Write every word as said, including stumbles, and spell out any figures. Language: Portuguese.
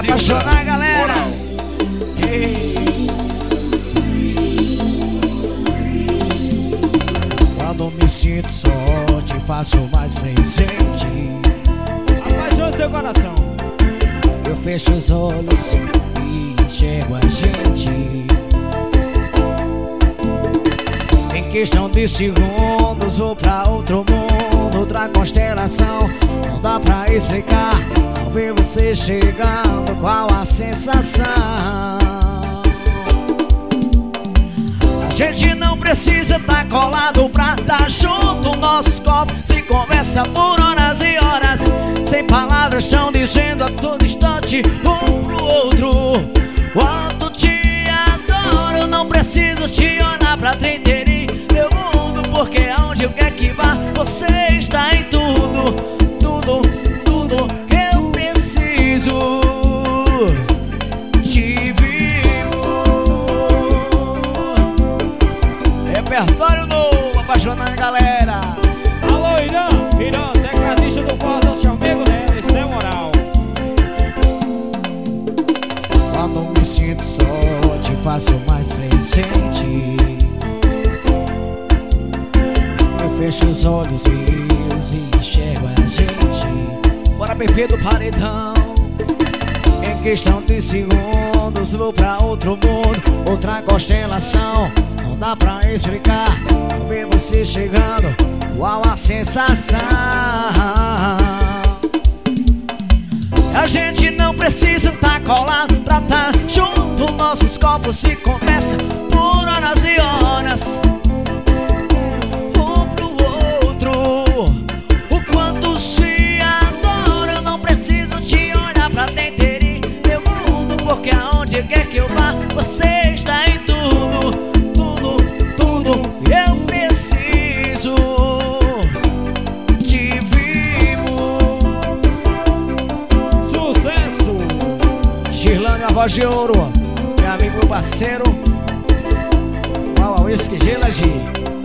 apaixonar a galera. Ei. Quando me sinto só, te faço mais presente. Apaixone seu coração. Eu fecho os olhos e enxergo a gente. Em questão de segundos vou pra outro mundo, outra constelação. Não dá pra explicar. Ao ver você chegando, qual a sensação? A gente não precisa tá colado pra tá junto. Nossos corpos se conversa por horas e horas. Sem palavras estão dizendo a todo instante um pro outro quanto te adoro. Não preciso te olhar pra te entender meu mundo, porque aonde eu quer que vá, você está em tudo. Tudo, tudo que eu preciso. Te vivo. Repertório novo, apaixonando a galera. Alô, Irã, Irã, tecladista do Forró do seu amigo, né? Esse é moral. Quando me sinto só, te faço mais presente. Eu fecho os olhos meus e enxergo a gente. Bora beber do paredão. Em questão de segundos vou pra outro mundo, outra constelação. Não dá pra explicar. Ao ver você chegando, qual a sensação? A gente não precisa tá colado pra tá junto. Nossos corpos se conversam por horas e horas. Um pro outro, o quanto se adora. Eu não preciso te olhar pra te entender meu mundo, porque aonde quer que eu vá, você está em tudo. Tudo, tudo eu preciso. Te vivo. Sucesso! Girlândia, a voz de ouro. Meu amigo, meu parceiro. Uau, uau, isso que gela, G.